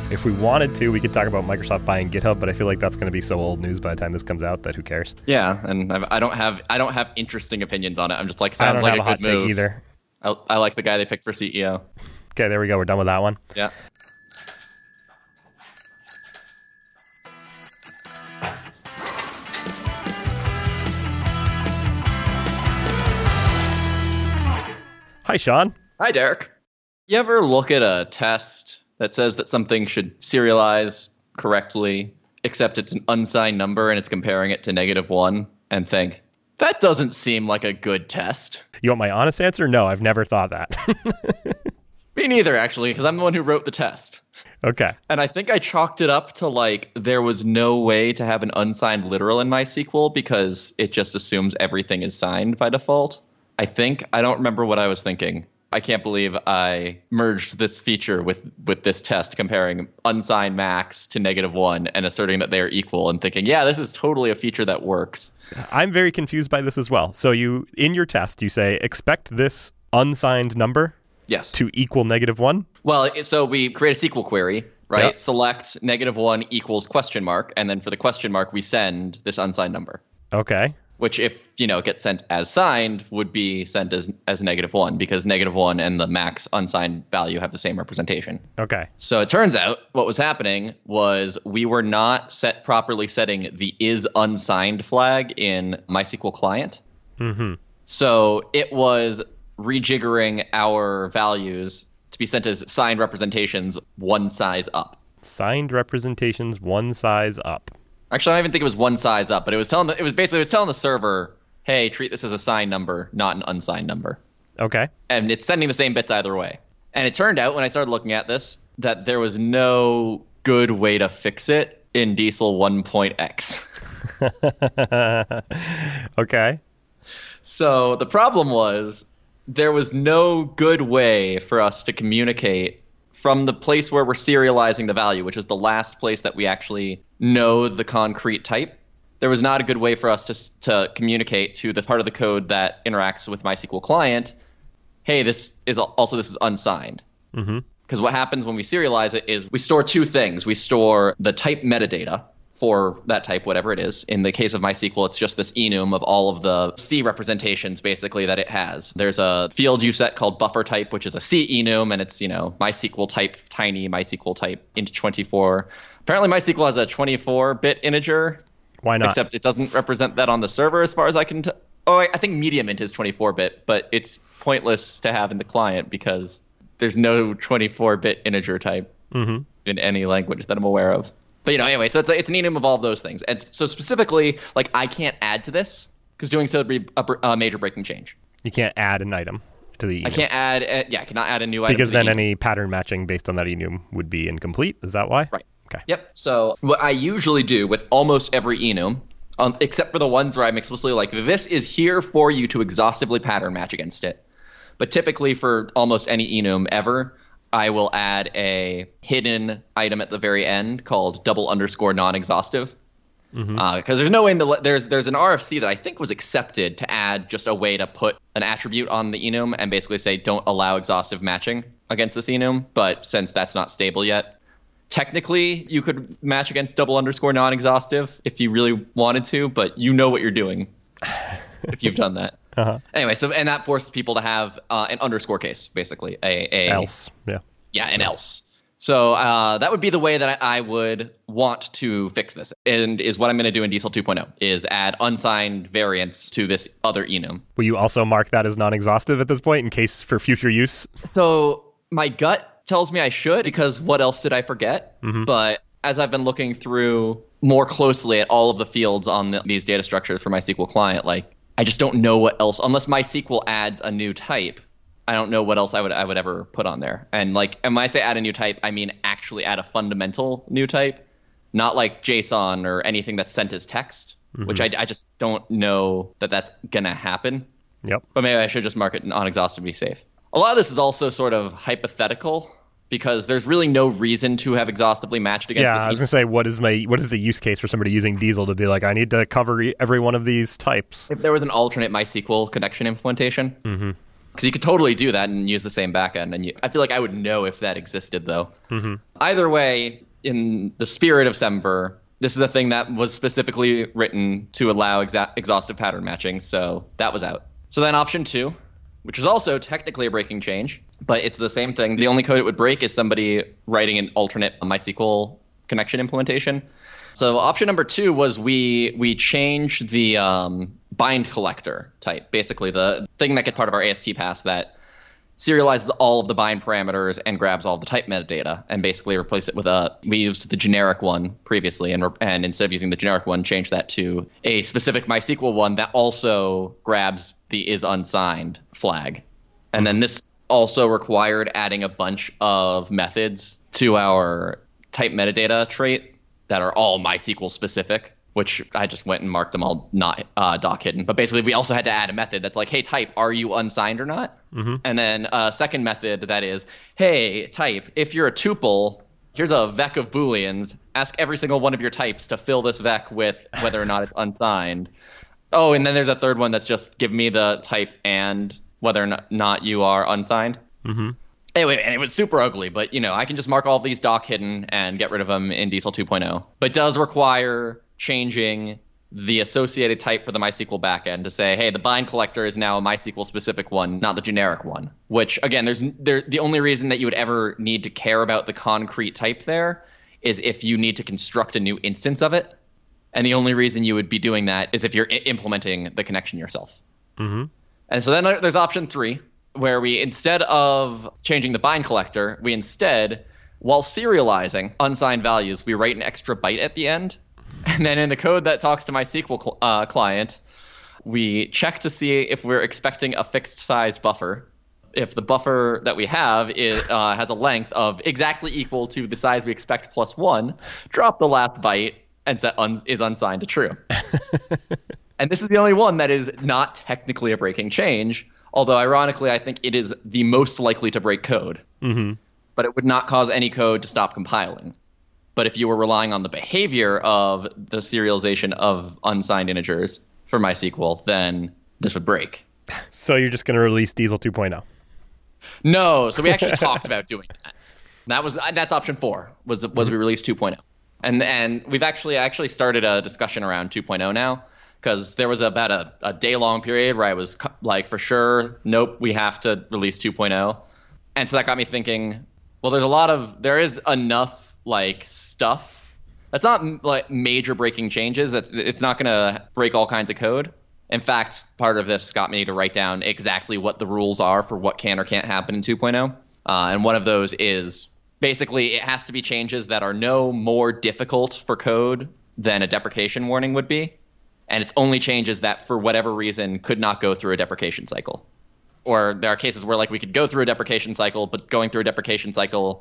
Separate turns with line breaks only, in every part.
If we wanted to, we could talk about Microsoft buying GitHub, but I feel like that's going to be so old news by the time this comes out that who cares?
Yeah, and I don't have interesting opinions on it. I'm just like,
I don't
sounds like
have
a
a hot
good move.
take either.
I like the guy they picked for CEO.
Okay, there we go. We're done with that one.
Yeah.
Hi, Sean.
Hi, Derek. You ever look at a test that says that something should serialize correctly, except it's an unsigned number and it's comparing it to -1, and think, that doesn't seem like a good test?
You want my honest answer? No, I've never thought that.
Me neither, actually, because I'm the one who wrote the test.
Okay.
And I think I chalked it up to like there was no way to have an unsigned literal in MySQL because it just assumes everything is signed by default. I don't remember what I was thinking. I can't believe I merged this feature with this test comparing unsigned max to -1 and asserting that they are equal and thinking, yeah, this is totally a feature that works.
I'm very confused by this as well. So in your test, you say, expect this unsigned number
Yes.
to equal -1?
Well, so we create a SQL query, right?
Yep.
Select -1 equals question mark. And then for the question mark, we send this unsigned number.
Okay.
Which, if gets sent as signed, would be sent as -1 because -1 and the max unsigned value have the same representation.
Okay.
So it turns out what was happening was we were not properly setting the is unsigned flag in MySQL client.
Mm-hmm.
So it was rejiggering our values to be sent as signed representations one size up.
Signed representations one size up.
Actually, I don't even think it was one size up, but it was telling the server, hey, treat this as a signed number, not an unsigned number.
Okay.
And it's sending the same bits either way. And it turned out when I started looking at this that there was no good way to fix it in Diesel 1.x.
Okay.
So the problem was there was no good way for us to communicate from the place where we're serializing the value, which is the last place that we actually know the concrete type. There was not a good way for us to communicate to the part of the code that interacts with MySQL client, hey, this is unsigned.
Mm-hmm.
Because what happens when we serialize it is we store two things. We store the type metadata for that type, whatever it is. In the case of MySQL, it's just this enum of all of the C representations, basically, that it has. There's a field you set called buffer type, which is a C enum, and it's, MySQL type tiny, MySQL type int 24. Apparently, MySQL has a 24-bit integer.
Why not?
Except it doesn't represent that on the server, as far as I can tell. Oh, I think medium int is 24-bit, but it's pointless to have in the client because there's no 24-bit integer type in any language that I'm aware of. But anyway, so it's an enum of all of those things. And so specifically, like, I can't add to this because doing so would be a major breaking change.
You can't add an item to the enum.
I can't add, I cannot add a new item.
Because
to the
then
enum.
any pattern matching based on that enum would be incomplete. Is that why?
Right.
Okay.
Yep. So what I usually do with almost every enum, except for the ones where I'm explicitly like, this is here for you to exhaustively pattern match against it. But typically for almost any enum ever, I will add a hidden item at the very end called _non-exhaustive. Because there's no way there's an RFC that I think was accepted to add just a way to put an attribute on the enum and basically say don't allow exhaustive matching against this enum. But since that's not stable yet, technically you could match against _non-exhaustive if you really wanted to, but you know what you're doing if you've done that. Anyway, and that forces people to have an underscore case, basically.
Else. Yeah.
Yeah, an else. So that would be the way that I would want to fix this, and is what I'm going to do in Diesel 2.0, is add unsigned variants to this other enum.
Will you also mark that as non-exhaustive at this point in case for future use?
So my gut tells me I should, because what else did I forget? But as I've been looking through more closely at all of the fields on these data structures for MySQL client, like, I just don't know what else, unless MySQL adds a new type. I don't know what else I would ever put on there. And when I say add a new type, I mean actually add a fundamental new type, not like JSON or anything that's sent as text, which I just don't know that that's gonna happen.
Yep.
But maybe I should just mark it non-exhaustive to be safe. A lot of this is also sort of hypothetical because there's really no reason to have exhaustively matched against this.
Yeah, I was going to say, what is the use case for somebody using Diesel to be like, I need to cover every one of these types?
If there was an alternate MySQL connection implementation, Because you could totally do that and use the same backend. And I feel like I would know if that existed, though.
Mm-hmm.
Either way, in the spirit of Semver, this is a thing that was specifically written to allow exhaustive pattern matching, so that was out. So then option 2, which is also technically a breaking change, but it's the same thing. The only code it would break is somebody writing an alternate MySQL connection implementation. So option number 2 was we changed the bind collector type, basically the thing that gets part of our AST pass that serializes all of the bind parameters and grabs all of the type metadata, and basically replace it with we used the generic one previously, and instead of using the generic one, change that to a specific MySQL one that also grabs the is unsigned flag. And then this also required adding a bunch of methods to our type metadata trait that are all MySQL specific, which I just went and marked them all not doc hidden. But basically, we also had to add a method that's like, hey, type, are you unsigned or not? Mm-hmm. And then a second method that is, hey, type, if you're a tuple, here's a vec of Booleans. Ask every single one of your types to fill this vec with whether or not it's unsigned. Oh, and then there's a third one that's just give me the type and whether or not you are unsigned.
Mm-hmm.
Anyway, and it was super ugly, but, I can just mark all of these doc hidden and get rid of them in Diesel 2.0. But it does require changing the associated type for the MySQL backend to say, hey, the bind collector is now a MySQL specific one, not the generic one. Which, again, the only reason that you would ever need to care about the concrete type there is if you need to construct a new instance of it. And the only reason you would be doing that is if you're implementing the connection yourself.
Mm-hmm.
And so then there's option 3, where we, instead of changing the bind collector, we instead, while serializing unsigned values, we write an extra byte at the end. And then in the code that talks to MySQL client, we check to see if we're expecting a fixed size buffer. If the buffer that we have has a length of exactly equal to the size we expect plus 1, drop the last byte and set is unsigned to true. And this is the only one that is not technically a breaking change, although ironically I think it is the most likely to break code.
Mm-hmm.
But it would not cause any code to stop compiling. But if you were relying on the behavior of the serialization of unsigned integers for MySQL, then this would break.
So you're just going to release Diesel 2.0?
No. So we actually talked about doing that. That's option 4 was we release 2.0. And we've actually started a discussion around 2.0 now, because there was about a day-long period where I was like, for sure, nope, we have to release 2.0. And so that got me thinking, well, there is enough stuff that's not like major breaking changes. It's not going to break all kinds of code. In fact, part of this got me to write down exactly what the rules are for what can or can't happen in 2.0. And one of those is basically it has to be changes that are no more difficult for code than a deprecation warning would be. And it's only changes that for whatever reason could not go through a deprecation cycle. Or there are cases where we could go through a deprecation cycle, but going through a deprecation cycle,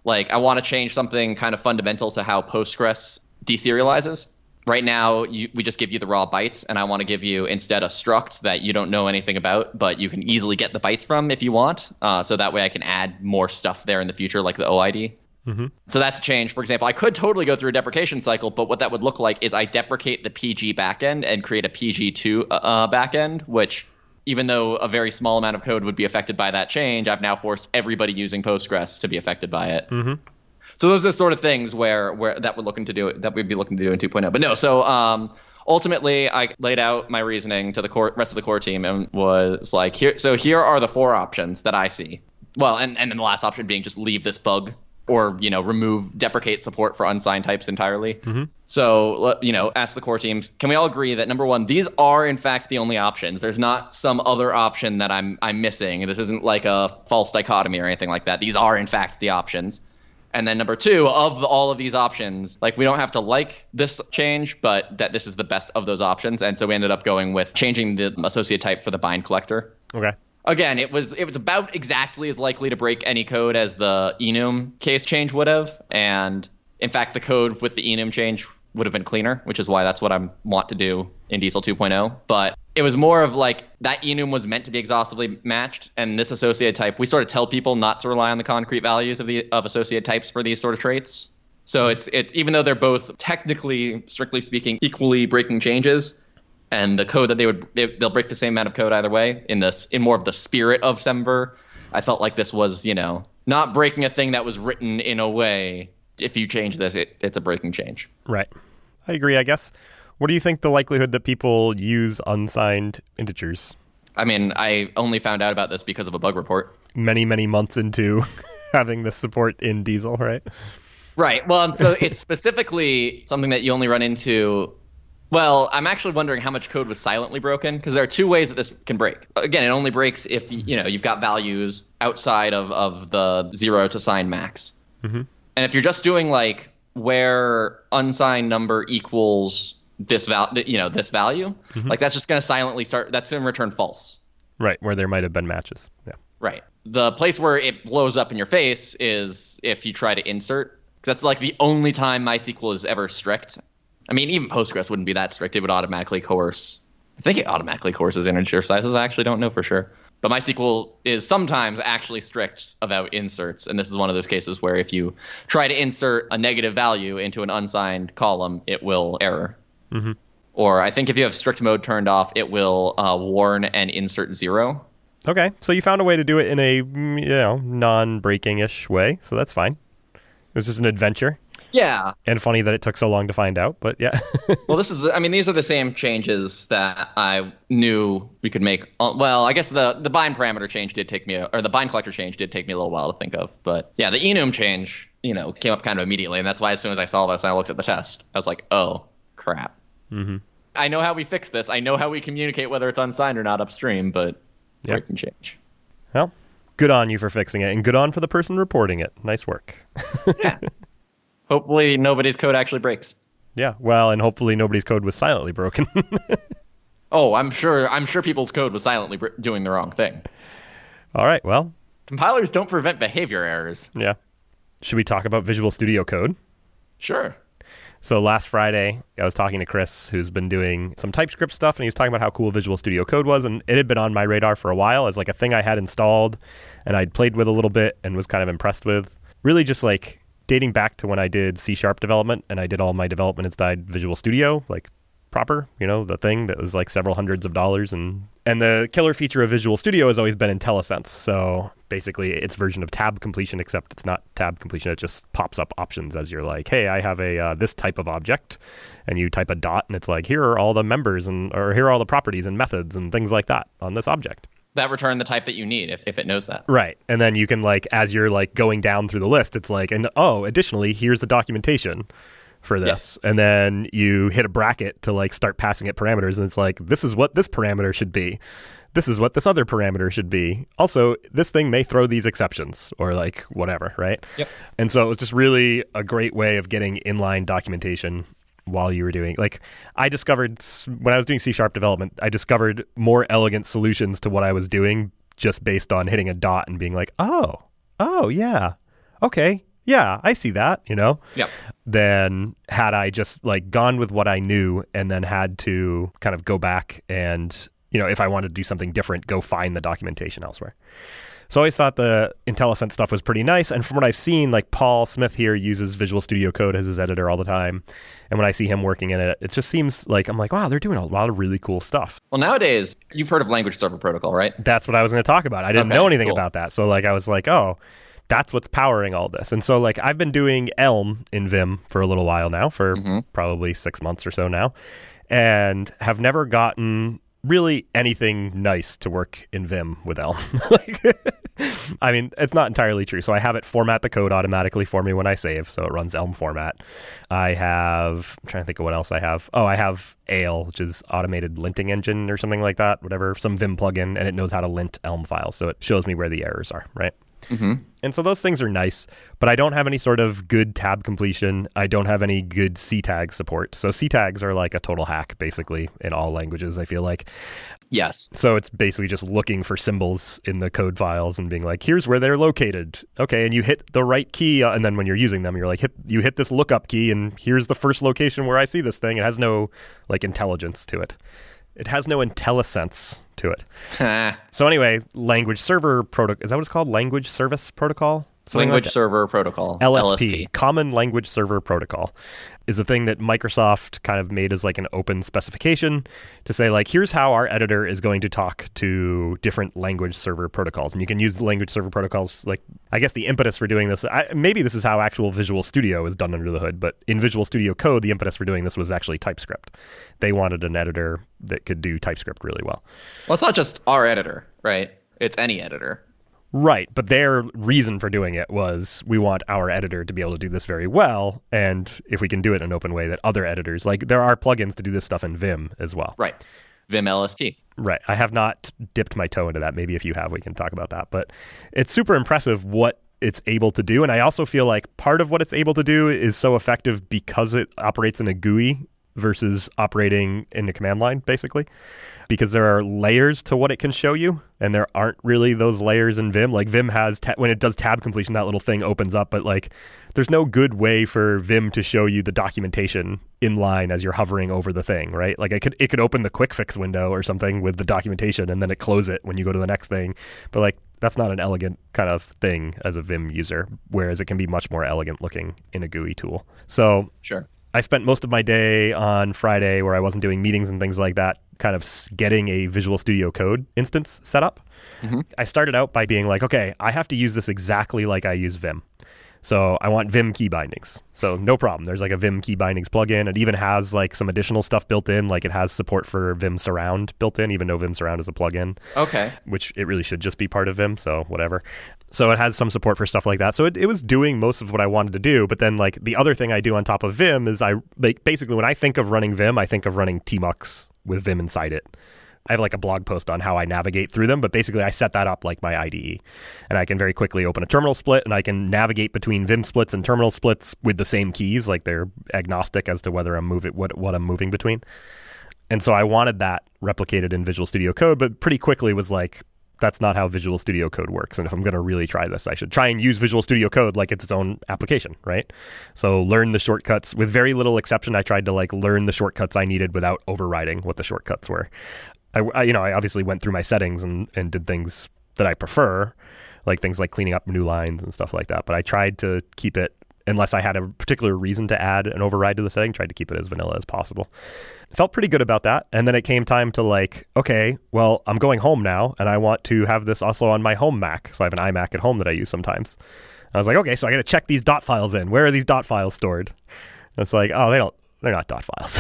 I want to change something kind of fundamental to how Postgres deserializes. Right now, we just give you the raw bytes, and I want to give you instead a struct that you don't know anything about, but you can easily get the bytes from if you want. So that way I can add more stuff there in the future, like the OID. Mm-hmm. So that's a change. For example, I could totally go through a deprecation cycle, but what that would look like is I deprecate the PG backend and create a PG2 backend, which, even though a very small amount of code would be affected by that change, I've now forced everybody using Postgres to be affected by it. Mm-hmm. So those are the sort of things where that we'd be looking to do in 2.0. But no, so ultimately I laid out my reasoning to the rest of the core team and was like, here are the 4 options that I see. Well, and then the last option being just leave this bug, or deprecate support for unsigned types entirely. Mm-hmm. So ask the core teams, can we all agree that number 1, these are in fact the only options? There's not some other option that I'm missing. This isn't like a false dichotomy or anything like that. These are in fact the options. And then number 2, of all of these options, we don't have to like this change, but that this is the best of those options. And so we ended up going with changing the associate type for the bind collector.
Okay.
Again, it was about exactly as likely to break any code as the enum case change would have. And in fact, the code with the enum change would have been cleaner, which is why that's what I want to do in Diesel 2.0. But it was more of that enum was meant to be exhaustively matched. And this associated type, we sort of tell people not to rely on the concrete values of associated types for these sort of traits. So it's even though they're both technically, strictly speaking, equally breaking changes, And the code that they'll break the same amount of code either way in more of the spirit of Semver. I felt like this was, not breaking a thing that was written in a way. If you change this, it's a breaking change.
Right. I agree, I guess. What do you think the likelihood that people use unsigned integers?
I mean, I only found out about this because of a bug report.
Many, many months into having this support in Diesel, right?
Right. Well, and so it's specifically something that you only run into. Well, I'm actually wondering how much code was silently broken, because there are two ways that this can break. Again, it only breaks if you've got values outside of the 0 to sign max.
Mm-hmm.
And if you're just doing like where unsigned number equals this value,
mm-hmm.
like that's just going to silently start. That's going to return false.
Right, where there might have been matches. Yeah.
Right. The place where it blows up in your face is if you try to insert, because that's like the only time MySQL is ever strict. I mean, even Postgres wouldn't be that strict. It would automatically coerce. I think it automatically coerces integer sizes. I actually don't know for sure. But MySQL is sometimes actually strict about inserts. And this is one of those cases where if you try to insert a negative value into an unsigned column, it will error.
Mm-hmm.
Or I think if you have strict mode turned off, it will warn and insert 0.
Okay, so you found a way to do it in a non-breaking-ish way, so that's fine. It was just an adventure.
Yeah.
And funny that it took so long to find out, but yeah.
Well, these are the same changes that I knew we could make. Well, I guess the bind parameter change did take me, or the bind collector change did take me a little while to think of. But yeah, the enum change, came up kind of immediately. And that's why as soon as I saw this, I looked at the test. I was like, oh, crap.
Mm-hmm.
I know how we fix this. I know how we communicate whether it's unsigned or not upstream, but breaking change.
Well, good on you for fixing it, and good on for the person reporting it. Nice work.
Yeah. Hopefully nobody's code actually breaks.
Yeah, well, and hopefully nobody's code was silently broken.
Oh, I'm sure people's code was silently doing the wrong thing.
All right, well.
Compilers don't prevent behavior errors.
Yeah. Should we talk about Visual Studio Code?
Sure.
So last Friday, I was talking to Chris, who's been doing some TypeScript stuff, and he was talking about how cool Visual Studio Code was, and it had been on my radar for a while as like a thing I had installed, and I'd played with a little bit and was kind of impressed with. Really just like dating back to when I did C# development, and I did all my development inside Visual Studio, like proper, the thing that was like several hundreds of dollars. And the killer feature of Visual Studio has always been IntelliSense. So basically its version of tab completion, except it's not tab completion. It just pops up options as you're like, hey, I have a this type of object, and you type a dot, and it's like, here are all the members or here are all the properties and methods and things like that on this object.
That return the type that you need if it knows that.
Right. And then you can like, as you're like going down through the list, it's like, and additionally, here's the documentation for this. Yeah. And then you hit a bracket to like start passing it parameters. And it's like, this is what this parameter should be. This is what this other parameter should be. Also, this thing may throw these exceptions or like whatever, right?
Yep.
And so it was just really a great way of getting inline documentation while you were doing, like, I discovered when I was doing C# development, I discovered more elegant solutions to what I was doing just based on hitting a dot and being like, oh yeah, okay, yeah, I see that,
Yeah.
Then had I just like gone with what I knew and then had to kind of go back and, if I wanted to do something different, go find the documentation elsewhere. So I always thought the IntelliSense stuff was pretty nice. And from what I've seen, like Paul Smith here uses Visual Studio Code as his editor all the time. And when I see him working in it, it just seems like, I'm like, wow, they're doing a lot of really cool stuff.
Well, nowadays, you've heard of Language Server Protocol, right?
That's what I was going to talk about. I didn't know anything about that. So like, I was like, oh, that's what's powering all this. And so like, I've been doing Elm in Vim for a little while now, for probably 6 months or so now, and have never gotten really anything nice to work in Vim with Elm. I mean, it's not entirely true. So I have it format the code automatically for me when I save. So it runs Elm format. I'm trying to think of what else I have. Oh, I have Ale, which is automated linting engine or something like that, whatever, some Vim plugin, and it knows how to lint Elm files. So it shows me where the errors are, right?
Mm-hmm.
And so those things are nice, but I don't have any sort of good tab completion. I don't have any good C tag support. So C tags are like a total hack, basically, in all languages, I feel like.
Yes.
So it's basically just looking for symbols in the code files and being like, here's where they're located. Okay, and you hit the right key, and then when you're using them, you're like, you hit this lookup key, and here's the first location where I see this thing. It has no like intelligence to it. It has no IntelliSense to it. So anyway, language server protocol, is that what it's called? Language service protocol? Something
Language
like
Server Protocol.
LSP, Common Language Server Protocol, is a thing that Microsoft kind of made as like an open specification to say like, here's how our editor is going to talk to different language server protocols. And you can use the language server protocols. Like, I guess the impetus for doing this, maybe this is how actual Visual Studio is done under the hood, but in Visual Studio Code, the impetus for doing this was actually TypeScript. They wanted an editor that could do TypeScript really well.
Well, it's not just our editor, right? It's any editor.
Right, but their reason for doing it was we want our editor to be able to do this very well, and if we can do it in an open way that other editors, like there are plugins to do this stuff in Vim as well.
Right, Vim LSP.
Right, I have not dipped my toe into that. Maybe if you have, we can talk about that. But it's super impressive what it's able to do, and I also feel like part of what it's able to do is so effective because it operates in a GUI versus operating in the command line, basically. Because there are layers to what it can show you, and there aren't really those layers in Vim. Like Vim has, when it does tab completion, that little thing opens up, but like there's no good way for Vim to show you the documentation in line as you're hovering over the thing, right? Like it could open the quick fix window or something with the documentation, and then it close it when you go to the next thing. But like that's not an elegant kind of thing as a Vim user, whereas it can be much more elegant looking in a GUI tool. So
sure.
I spent most of my day on Friday where I wasn't doing meetings and things like that, kind of getting a Visual Studio Code instance set up. Mm-hmm. I started out by being like, okay, I have to use this exactly like I use Vim. So I want Vim key bindings. So no problem. There's like a Vim key bindings plugin. It even has like some additional stuff built in. Like it has support for Vim Surround built in, even though Vim Surround is a plugin.
Okay.
Which it really should just be part of Vim. So whatever. So it has some support for stuff like that. So it was doing most of what I wanted to do. But then like the other thing I do on top of Vim is basically when I think of running Vim, I think of running Tmux with Vim inside it. I have like a blog post on how I navigate through them, but basically I set that up like my IDE. And I can very quickly open a terminal split, and I can navigate between Vim splits and terminal splits with the same keys, like they're agnostic as to whether I'm moving what I'm moving between. And so I wanted that replicated in Visual Studio Code, but pretty quickly was like, that's not how Visual Studio Code works. And if I'm going to really try this, I should try and use Visual Studio Code like it's its own application, right? So learn the shortcuts. With very little exception, I tried to like learn the shortcuts I needed without overriding what the shortcuts were. I obviously went through my settings and did things that I prefer, like things like cleaning up new lines and stuff like that. But I tried to keep it, unless I had a particular reason to add an override to the setting, tried to keep it as vanilla as possible. Felt pretty good about that. And then it came time to like, okay, well, I'm going home now, and I want to have this also on my home Mac. So I have an iMac at home that I use sometimes. I was like, okay, so I got to check these dot files in. Where are these dot files stored? And it's like, oh, they're not dot files.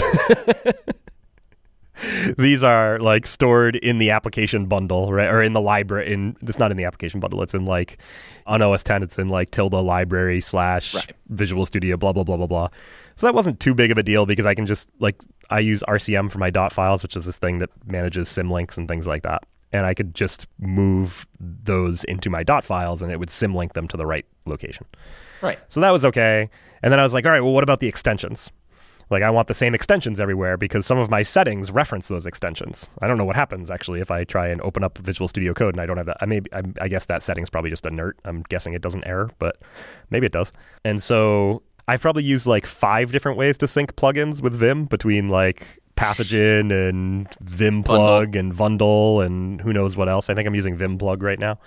These are like stored in the application bundle, right? Or in the library. It's not in the application bundle. It's in like on OS X. It's in like tilde library /
right.
Visual Studio, blah, blah, blah, blah, blah. So that wasn't too big of a deal because I can just like, I use RCM for my dot files, which is this thing that manages symlinks and things like that. And I could just move those into my dot files and it would symlink them to the right location.
Right.
So that was okay. And then I was like, all right, well, what about the extensions? Like, I want the same extensions everywhere because some of my settings reference those extensions. I don't know what happens, actually, if I try and open up Visual Studio Code and I don't have that. I guess that setting's probably just a NERT. I'm guessing it doesn't error, but maybe it does. And so I've probably used like 5 different ways to sync plugins with Vim between like Pathogen and Vim Plug and Vundle and who knows what else. I think I'm using Vim Plug right now.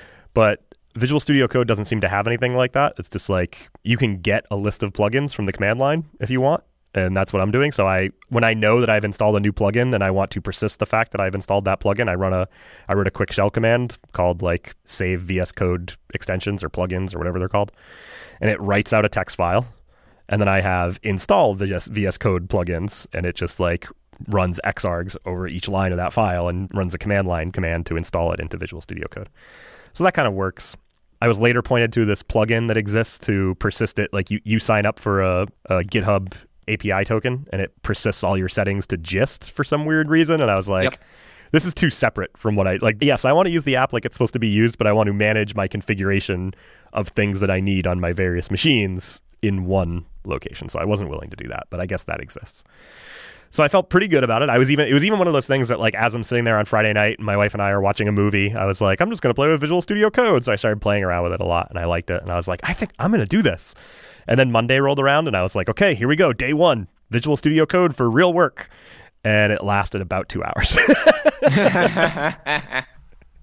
But Visual Studio Code doesn't seem to have anything like that. It's just like you can get a list of plugins from the command line if you want. And that's what I'm doing. So when I know that I've installed a new plugin and I want to persist the fact that I've installed that plugin, I wrote a quick shell command called like save VS Code extensions or plugins or whatever they're called. And it writes out a text file. And then I have installed VS Code plugins, and it just like runs xargs over each line of that file and runs a command line command to install it into Visual Studio Code. So that kind of works. I was later pointed to this plugin that exists to persist it. Like you sign up for a GitHub API token and it persists all your settings to gist for some weird reason. And I was like,
yep.
This is too separate from what I like. Yes, I want to use the app like it's supposed to be used, but I want to manage my configuration of things that I need on my various machines in one location. So I wasn't willing to do that, but I guess that exists. So I felt pretty good about it. It was even one of those things that like as I'm sitting there on Friday night and my wife and I are watching a movie, I was like, I'm just going to play with Visual Studio Code. So I started playing around with it a lot and I liked it. And I was like, I think I'm going to do this. And then Monday rolled around and I was like, okay, here we go. Day 1, Visual Studio Code for real work. And it lasted about 2 hours.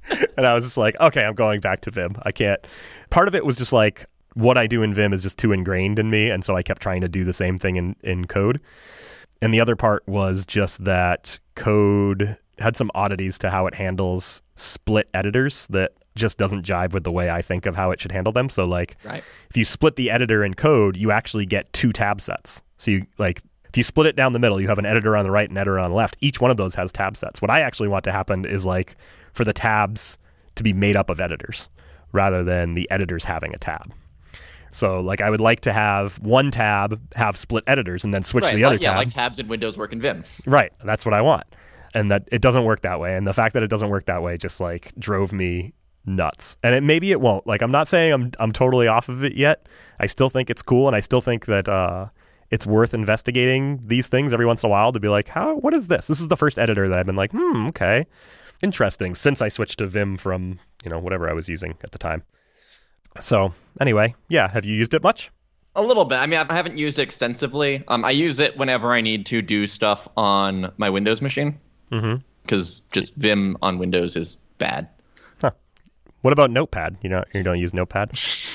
And I was just like, okay, I'm going back to Vim. I can't. Part of it was just like, what I do in Vim is just too ingrained in me, and so I kept trying to do the same thing in Code. And the other part was just that Code had some oddities to how it handles split editors that just doesn't jive with the way I think of how it should handle them. So like, if you split the editor in Code, you actually get 2 tab sets. So you like, if you split it down the middle, you have an editor on the right and editor on the left. Each one of those has tab sets. What I actually want to happen is like for the tabs to be made up of editors rather than the editors having a tab. So like I would like to have one tab have split editors and then switch to the other tab.
Yeah, like tabs in Windows work in Vim.
Right. That's what I want. And that it doesn't work that way. And the fact that it doesn't work that way just like drove me nuts. And maybe it won't. Like I'm not saying I'm totally off of it yet. I still think it's cool, and I still think that it's worth investigating these things every once in a while to be like, what is this? This is the first editor that I've been like, okay, interesting, since I switched to Vim from, whatever I was using at the time. So anyway, yeah, have you used it much?
A little bit. I mean, I haven't used it extensively. I use it whenever I need to do stuff on my Windows machine, because just Vim on Windows is bad.
Huh. What about Notepad? You don't use Notepad?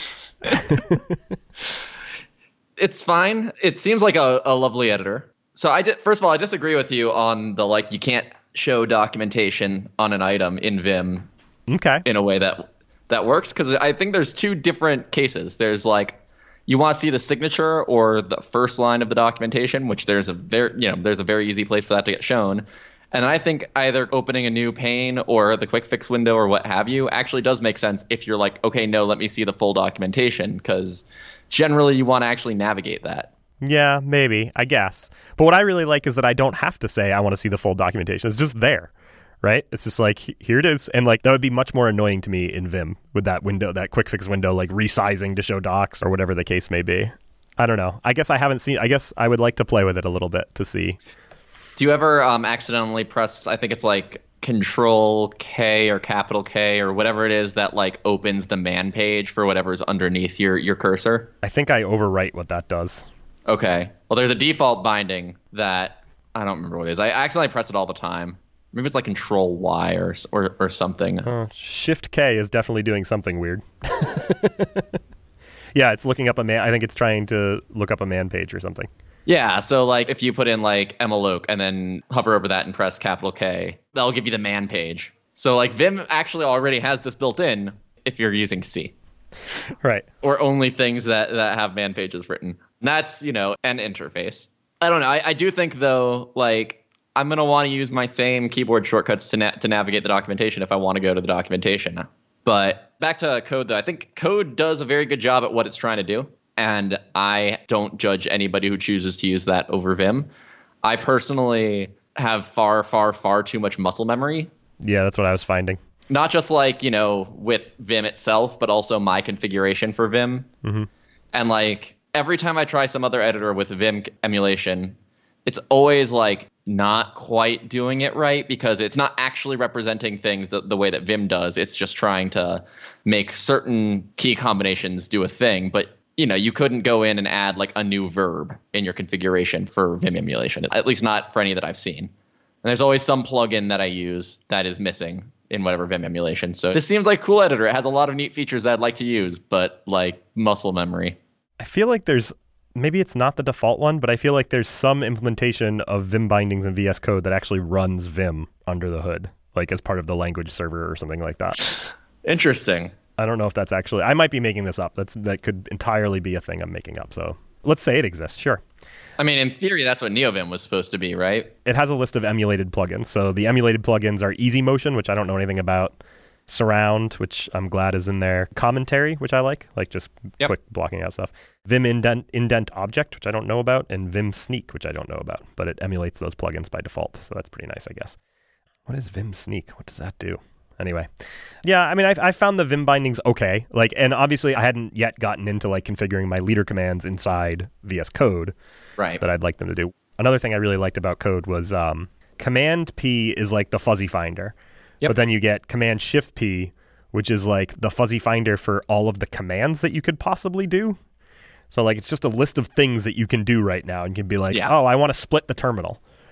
It's fine. It seems like a lovely editor. So first of all, I disagree with you on the you can't show documentation on an item in Vim.
Okay.
In a way that works, because I think there's 2 different cases. There's you want to see the signature or the first line of the documentation, which there's a very easy place for that to get shown. And I think either opening a new pane or the quick fix window or what have you actually does make sense if you're like, okay, no, let me see the full documentation, because generally you want to actually navigate that.
Yeah, maybe, I guess. But what I really like is that I don't have to say I want to see the full documentation. It's just there, right? It's just like, here it is. And that would be much more annoying to me in Vim with that window, that quick fix window, resizing to show docs or whatever the case may be. I don't know. I guess I guess I would like to play with it a little bit to see.
Do you ever accidentally press, I think it's Control K or capital K or whatever it is that opens the man page for whatever's underneath your cursor?
I think I overwrite what that does.
Okay. Well, there's a default binding that I don't remember what it is. I accidentally press it all the time. Maybe it's Control Y or something.
Shift K is definitely doing something weird. Yeah, it's looking up a man. I think it's trying to look up a man page or something.
Yeah, so if you put in Emma Loke and then hover over that and press capital K, that'll give you the man page. So Vim actually already has this built in if you're using C.
Right.
Or only things that have man pages written. And that's, an interface. I don't know. I do think though, I'm going to want to use my same keyboard shortcuts to navigate the documentation if I want to go to the documentation. But back to Code though, I think Code does a very good job at what it's trying to do. And I don't judge anybody who chooses to use that over Vim. I personally have far, far, far too much muscle memory.
Yeah, that's what I was finding.
Not just with Vim itself, but also my configuration for Vim. Mm-hmm. And every time I try some other editor with Vim emulation, it's always not quite doing it right, because it's not actually representing things the way that Vim does. It's just trying to make certain key combinations do a thing. But you couldn't go in and add a new verb in your configuration for Vim emulation, at least not for any that I've seen. And there's always some plugin that I use that is missing in whatever Vim emulation. So this seems like a cool editor. It has a lot of neat features that I'd like to use, but muscle memory.
I feel like maybe it's not the default one, but I feel like there's some implementation of Vim bindings in VS Code that actually runs Vim under the hood, as part of the language server or something like that.
Interesting.
I don't know if that's actually, I might be making this up. That could entirely be a thing I'm making up. So let's say it exists. Sure.
I mean, in theory, that's what NeoVim was supposed to be, right?
It has a list of emulated plugins. So the emulated plugins are Easy Motion, which I don't know anything about. Surround, which I'm glad is in there. Commentary, which I like just quick blocking out stuff. Vim indent object, which I don't know about. And Vim Sneak, which I don't know about. But it emulates those plugins by default. So that's pretty nice, I guess. What is Vim Sneak? What does that do? Anyway, yeah, I mean, I found the Vim bindings okay. And obviously I hadn't yet gotten into configuring my leader commands inside VS Code,
right?
That I'd like them to do. Another thing I really liked about Code was Command P is the fuzzy finder, but then you get Command Shift P, which is the fuzzy finder for all of the commands that you could possibly do. So it's just a list of things that you can do right now, and you can be oh, I want to split the terminal.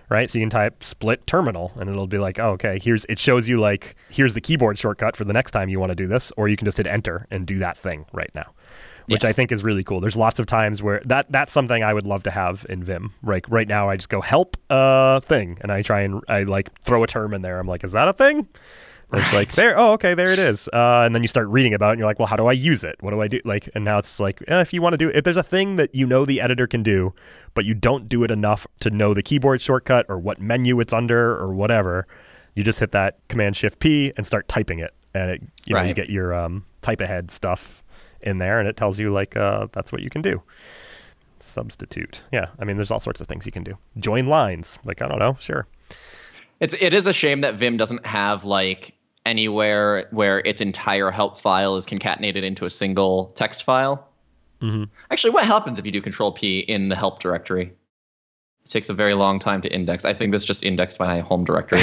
right? So you can type split terminal and it'll be like, oh, okay, it shows you like, here's the keyboard shortcut for the next time you want to do this, or you can just hit enter and do that thing right now, which I think is really cool. There's lots of times where that's something I would love to have in Vim. Like right now I just go help thing and I like throw a term in there. I'm like, is that a thing? And it's like there. Oh, okay, there it is. And then you start reading about it, and you're like, well, how do I use it? What do I do? Like, and now it's like, if you want to do, if there's a thing that you know the editor can do, but you don't do it enough to know the keyboard shortcut or what menu it's under or whatever, you just hit that Command Shift P and start typing it, and it, you get your type ahead stuff in there, and it tells you like that's what you can do. Substitute. Yeah, I mean, there's all sorts of things you can do. Join lines. Like, I don't know. Sure.
It is a shame that Vim doesn't have like anywhere where its entire help file is concatenated into a single text file. Mm-hmm. Actually, what happens if you do Control P in the help directory? It takes a very long time to index. I think this just indexed my home directory.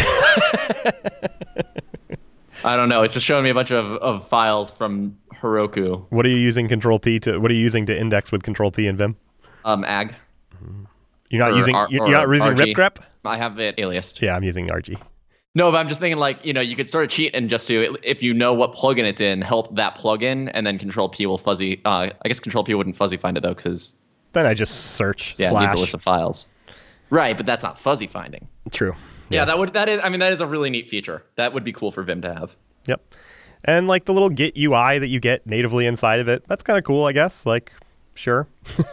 I don't know. It's just showing me a bunch of files from Heroku.
What are you using Control P to? What are you using to index with Control P in Vim?
Ag.
You're not using ripgrep?
I have it aliased.
Yeah, I'm using RG.
No, but I'm just thinking like, you could sort of cheat and just do, if you know what plugin it's in, help that plugin, and then Control P will fuzzy. I guess Control P wouldn't fuzzy find it though, because
then I just search.
Yeah, it needs a list of files. Right, but that's not fuzzy finding.
True.
Yeah, that is a really neat feature. That would be cool for Vim to have.
Yep. And like the little Git UI that you get natively inside of it, that's kind of cool, I guess. Like, sure.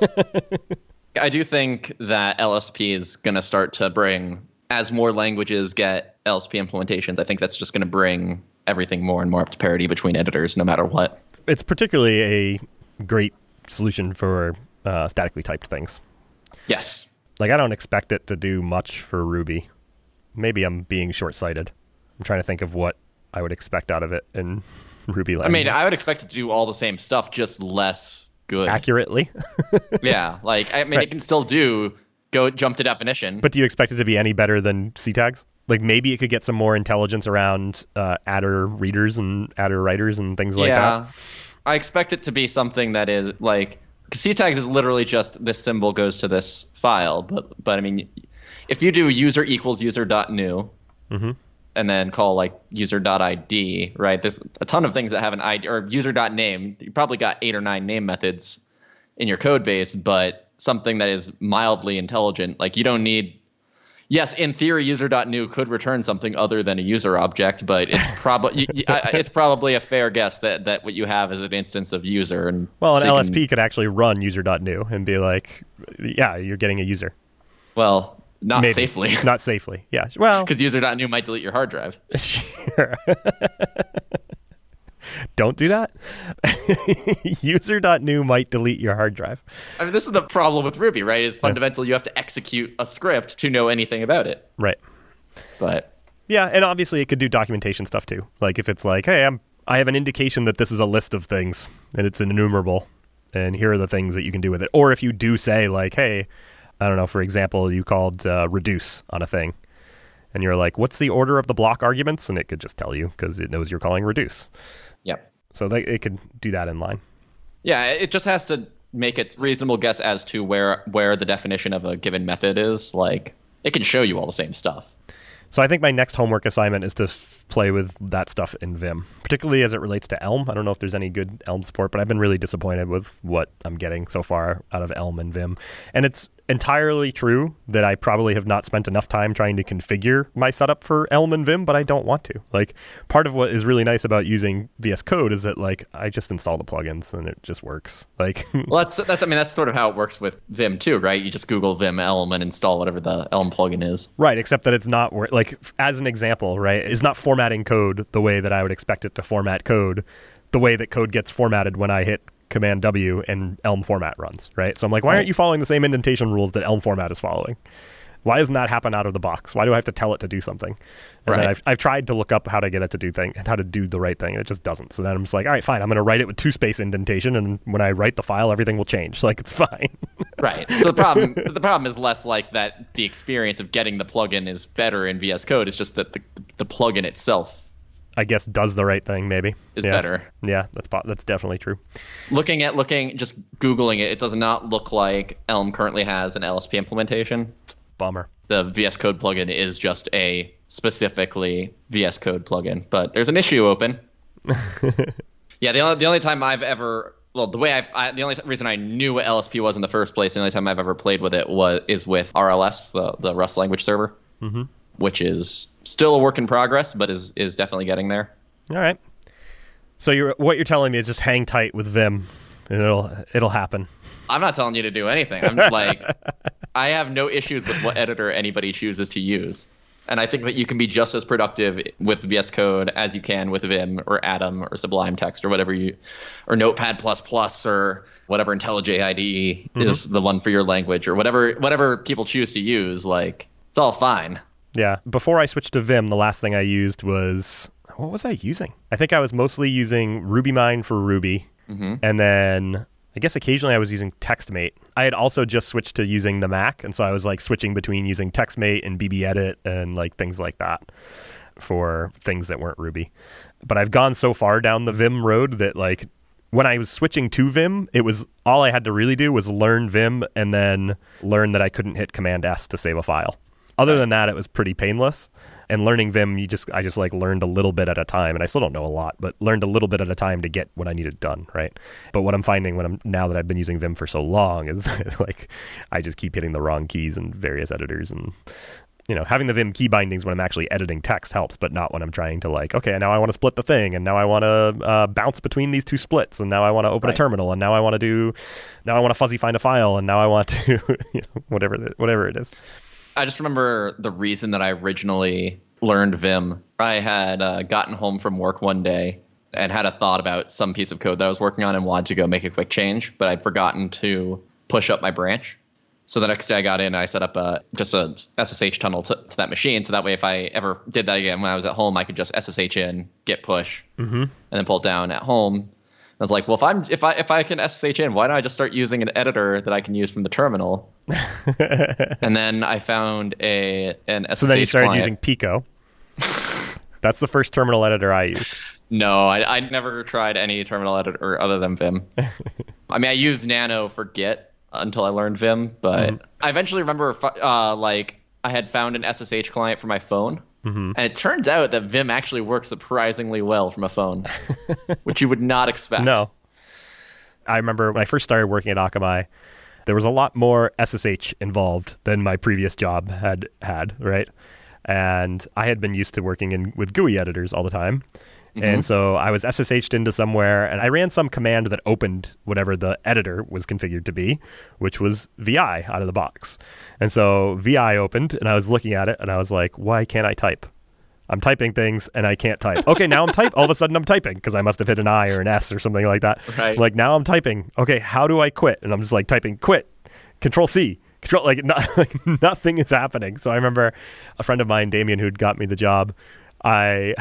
I do think that LSP is going to start to bring, as more languages get LSP implementations, I think that's just going to bring everything more and more up to parity between editors, no matter what.
It's particularly a great solution for statically typed things.
Yes.
Like, I don't expect it to do much for Ruby. Maybe I'm being short-sighted. I'm trying to think of what I would expect out of it in Ruby language.
I mean, I would expect it to do all the same stuff, just less good.
Accurately.
Yeah. Like, I mean, It can still go jump to definition.
But do you expect it to be any better than CTags? Like, maybe it could get some more intelligence around adder readers and adder writers and things like that.
Yeah. I expect it to be something that is like, because CTags is literally just this symbol goes to this file. But I mean, if you do user equals user.new, mm-hmm. and then call like user.id, right? There's a ton of things that have an ID, or user.name. You probably got 8 or 9 name methods in your code base, but something that is mildly intelligent. Like, you don't need, yes, in theory, user.new could return something other than a user object, but it's probably a fair guess that what you have is an instance of user. And
well, an LSP could actually run user.new and be like, yeah, you're getting a user.
Well, not safely.
Not safely, yeah. Well,
because user.new might delete your hard drive.
Sure. Don't do that. User.new might delete your hard drive.
I mean, this is the problem with Ruby, right? Is fundamentally you have to execute a script to know anything about it.
Right.
But
yeah, and obviously it could do documentation stuff too. Like if it's like, hey, I have an indication that this is a list of things and it's enumerable, and here are the things that you can do with it. Or if you do say like, hey, I don't know, for example, you called reduce on a thing, and you're like, what's the order of the block arguments? And it could just tell you because it knows you're calling reduce.
Yep.
So it could do that in line.
Yeah, it just has to make its reasonable guess as to where the definition of a given method is. Like, it can show you all the same stuff.
So I think my next homework assignment is to play with that stuff in Vim, particularly as it relates to Elm. I don't know if there's any good Elm support, but I've been really disappointed with what I'm getting so far out of Elm and Vim. And it's entirely true that I probably have not spent enough time trying to configure my setup for Elm and Vim, but I don't want to. Like, part of what is really nice about using VS Code is that, like, I just install the plugins and it just works. Like,
well, that's sort of how it works with Vim too, right? You just Google Vim Elm and install whatever the Elm plugin is.
Right, except that it's not like, as an example, right? It's not formatting code the way that I would expect it to format code, the way that code gets formatted when I hit Command W and Elm format runs, right? So I'm like, why aren't you following the same indentation rules that Elm format is following? Why doesn't that happen out of the box? Why do I have to tell it to do something? And then I've tried to look up how to get it to do how to do the right thing, and it just doesn't. So then I'm just like, all right, fine, I'm going to write it with 2-space indentation, and when I write the file, everything will change. Like, it's fine.
Right. So the problem is less like that the experience of getting the plugin is better in VS Code. It's just that the plugin itself,
I guess, does the right thing, maybe.
Is better.
Yeah, that's definitely true.
Just Googling it, it does not look like Elm currently has an LSP implementation.
Bummer.
The VS Code plugin is just a specifically VS Code plugin, but there's an issue open. Yeah, the only time I've ever, well, the only reason I knew what LSP was in the first place, the only time I've ever played with it is with RLS, the Rust language server, which is still a work in progress, but is definitely getting there.
All right. So what you're telling me is just hang tight with Vim, and it'll happen.
I'm not telling you to do anything. I'm like, I have no issues with what editor anybody chooses to use. And I think that you can be just as productive with VS Code as you can with Vim or Atom or Sublime Text or whatever or Notepad++ or whatever IntelliJ IDE is the one for your language or whatever people choose to use. Like, it's all fine.
Yeah. Before I switched to Vim, the last thing I used was, what was I using? I think I was mostly using RubyMine for Ruby. And then I guess occasionally I was using TextMate. I had also just switched to using the Mac, and so I was like switching between using TextMate and BBEdit and like things like that for things that weren't Ruby. But I've gone so far down the Vim road that like when I was switching to Vim, it was all I had to really do was learn Vim and then learn that I couldn't hit Command S to save a file. Other than that, it was pretty painless. And learning Vim, I just like learned a little bit at a time, and I still don't know a lot, but learned a little bit at a time to get what I needed done, right? But what I'm finding now that I've been using Vim for so long is like I just keep hitting the wrong keys in various editors, and having the Vim key bindings when I'm actually editing text helps, but not when I'm trying to like, okay, now I want to split the thing, and now I want to bounce between these two splits, and now I want to open a terminal, and now I want to fuzzy find a file, and now I want to whatever it is.
I just remember the reason that I originally learned Vim. I had gotten home from work one day and had a thought about some piece of code that I was working on and wanted to go make a quick change, but I'd forgotten to push up my branch. So the next day I got in, I set up just a SSH tunnel to that machine. So that way, if I ever did that again when I was at home, I could just SSH in, git push, and then pull it down at home. I was like, well, if I can SSH in, why don't I just start using an editor that I can use from the terminal? And then I found an SSH
So then you started
client.
using Pico. That's the first terminal editor I used.
No, I never tried any terminal editor other than Vim. I mean, I used Nano for Git until I learned Vim, but I eventually remember I had found an SSH client for my phone. And it turns out that Vim actually works surprisingly well from a phone, which you would not expect.
No. I remember when I first started working at Akamai, there was a lot more SSH involved than my previous job had, right? And I had been used to working with GUI editors all the time. And so I was SSH'd into somewhere, and I ran some command that opened whatever the editor was configured to be, which was VI out of the box. And so VI opened, and I was looking at it, and I was like, why can't I type? I'm typing things, and I can't type. Okay, now I'm typing. All of a sudden, I'm typing, because I must have hit an I or an S or something like that.
Right.
Like, now I'm typing. Okay, how do I quit? And I'm just like typing quit, Control-C. Nothing is happening. So I remember a friend of mine, Damien, who'd got me the job, I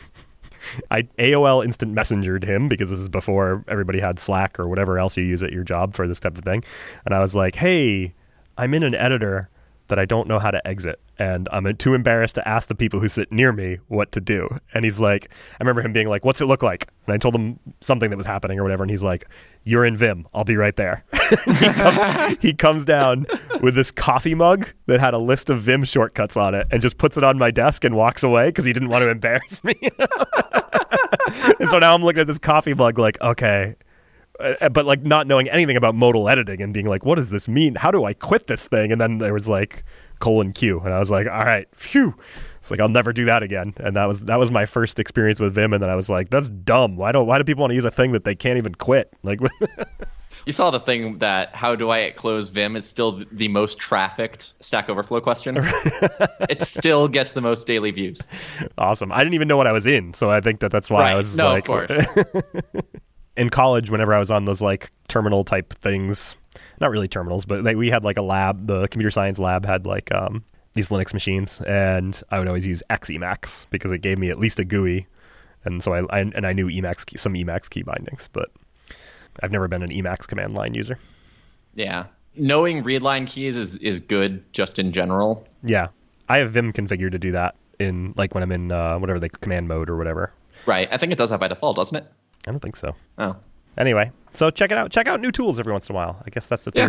AOL Instant Messengered him, because this is before everybody had Slack or whatever else you use at your job for this type of thing. And I was like, hey, I'm in an editor that I don't know how to exit, and I'm too embarrassed to ask the people who sit near me what to do. And he's like, I remember him being like, what's it look like? And I told him something that was happening or whatever, and he's like, you're in Vim. I'll be right there. He comes down with this coffee mug that had a list of Vim shortcuts on it and just puts it on my desk and walks away because he didn't want to embarrass me. And so now I'm looking at this coffee mug like, okay, but like not knowing anything about modal editing and being like, what does this mean? How do I quit this thing? And then there was like :Q, and I was like, all right, phew. It's like, I'll never do that again. And that was my first experience with Vim. And then I was like, that's dumb. Why do people want to use a thing that they can't even quit? Like,
You saw the thing that how do I close Vim is still the most trafficked Stack Overflow question. It still gets the most daily views.
Awesome. I didn't even know what I was in. So I think that's why I was like,
of course.
In college, whenever I was on those like terminal type things, not really terminals, but we had like a lab, the computer science lab had like these Linux machines, and I would always use Emacs because it gave me at least a GUI. And so I knew some Emacs key bindings, but I've never been an Emacs command line user.
Yeah. Knowing read line keys is good just in general.
Yeah. I have Vim configured to do that in like when I'm in whatever the command mode or whatever.
Right. I think it does that by default, doesn't it?
I don't think so.
Oh.
Anyway, so check it out. Check out new tools every once in a while. I guess that's the theory.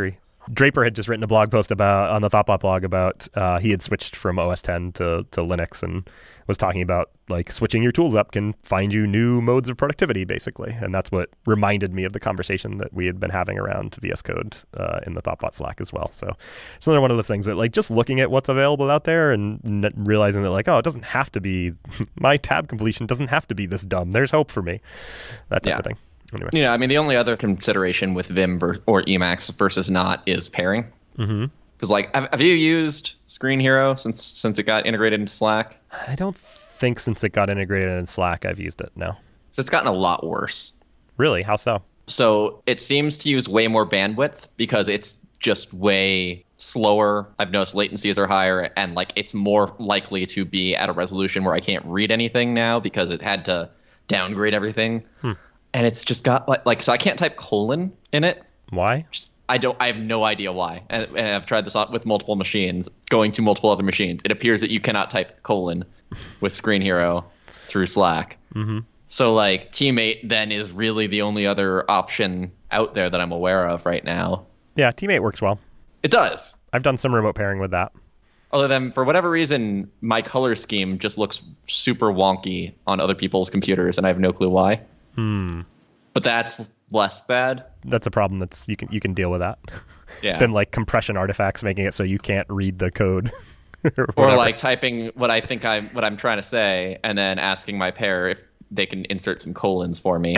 Draper had just written a blog post on the Thoughtbot blog about he had switched from OS 10 to Linux and was talking about like switching your tools up can find you new modes of productivity, basically. And that's what reminded me of the conversation that we had been having around VS Code in the Thoughtbot Slack as well. So it's another one of those things that like just looking at what's available out there and realizing that like, oh, it doesn't have to be, my tab completion doesn't have to be this dumb. There's hope for me. That type of thing. Anyway.
I mean, the only other consideration with Vim or Emacs versus not is pairing.
Mm-hmm.
Because, like, have you used Screen Hero since it got integrated into Slack?
I don't think since it got integrated in Slack I've used it, no.
So it's gotten a lot worse.
Really? How so?
So it seems to use way more bandwidth because it's just way slower. I've noticed latencies are higher, and, like, it's more likely to be at a resolution where I can't read anything now because it had to downgrade everything. And it's just got like so I can't type colon in it.
Why?
I have no idea why. And I've tried this out with multiple machines, going to multiple other machines. It appears that you cannot type colon with Screen Hero through Slack.
Mm-hmm.
So like Teammate then is really the only other option out there that I'm aware of right now.
Yeah, Teammate works well.
It does.
I've done some remote pairing with that.
Although then, for whatever reason, my color scheme just looks super wonky on other people's computers, and I have no clue why. But that's less bad.
That's a problem that's you can deal with that.
Yeah.
Than like compression artifacts making it so you can't read the code.
Or like typing what I'm trying to say and then asking my pair if they can insert some colons for me.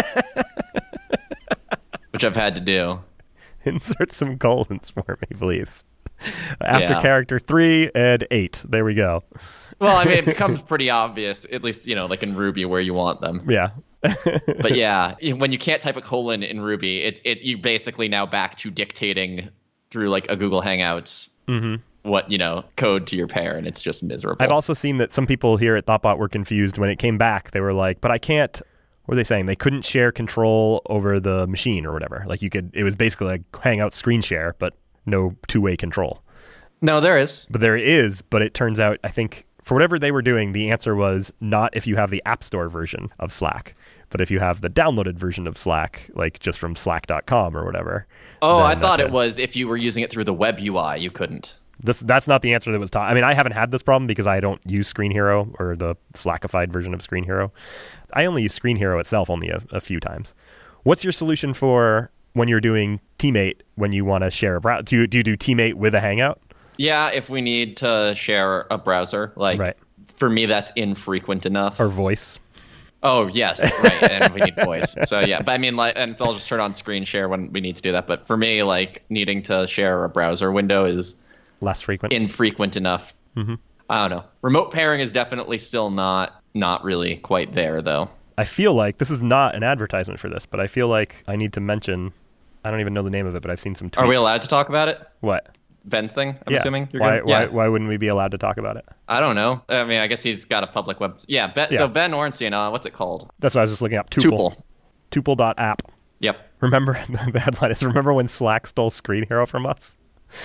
Which I've had to do.
Insert some colons for me, please. After character 3 and 8. There we go.
Well, I mean, it becomes pretty obvious, at least, like in Ruby where you want them.
Yeah.
But yeah, when you can't type a colon in Ruby, you basically now back to dictating through like a Google Hangouts what, code to your pair, and it's just miserable.
I've also seen that some people here at Thoughtbot were confused when it came back. They were like, but I can't, what were they saying? They couldn't share control over the machine or whatever. Like it was basically like Hangout screen share, but no two-way control.
No, there is.
But there is, but it turns out, I think, for whatever they were doing, the answer was not if you have the App Store version of Slack, but if you have the downloaded version of Slack, like just from slack.com or whatever.
Oh, I thought it was if you were using it through the web UI, you couldn't.
That's not the answer that was taught. I mean, I haven't had this problem because I don't use Screen Hero or the Slackified version of Screen Hero. I only use Screen Hero itself only a few times. What's your solution for when you're doing Teammate when you want to share a browser? Do you do Teammate with a Hangout?
Yeah, if we need to share a browser, like
right.
For me, that's infrequent enough.
Or voice.
Oh, yes, right, and we need voice. So yeah, but I mean, like, and so I'll just turn on screen share when we need to do that. But for me, like, needing to share a browser window is
less frequent,
infrequent enough.
Mm-hmm.
I don't know. Remote pairing is definitely still not really quite there, though.
I feel like this is not an advertisement for this, but I feel like I need to mention. I don't even know the name of it, but I've seen some tweets.
Are we allowed to talk about it?
What?
Ben's thing, I'm assuming?
Why wouldn't we be allowed to talk about it?
I don't know. I mean, I guess he's got a public web. Yeah, So Ben Orenstein, what's it called?
That's what I was just looking up. Tuple. Tuple.app.
Yep.
Remember, the headline is, remember when Slack stole Screen Hero from us?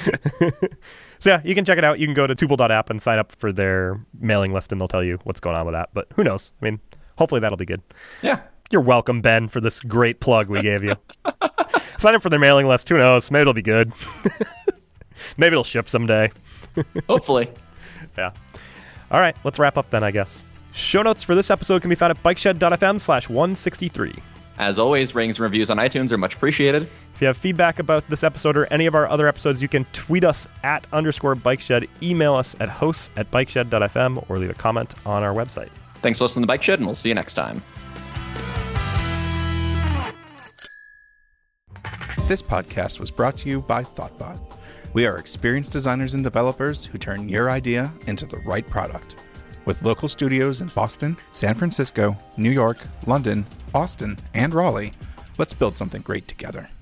So yeah, you can check it out. You can go to tuple.app and sign up for their mailing list, and they'll tell you what's going on with that. But who knows? I mean, hopefully that'll be good.
Yeah.
You're welcome, Ben, for this great plug we gave you. Sign up for their mailing list. Who knows? Maybe it'll be good. Maybe it'll ship someday.
Hopefully.
Yeah. All right, let's wrap up then, I guess. Show notes for this episode can be found at bikeshed.fm/163.
As always, ratings and reviews on iTunes are much appreciated.
If you have feedback about this episode or any of our other episodes, you can tweet us at _bikeshed, email us at hosts@bikeshed.fm, or leave a comment on our website.
Thanks for listening to Bike Shed, and we'll see you next time.
This podcast was brought to you by Thoughtbot. We are experienced designers and developers who turn your idea into the right product. With local studios in Boston, San Francisco, New York, London, Austin, and Raleigh, let's build something great together.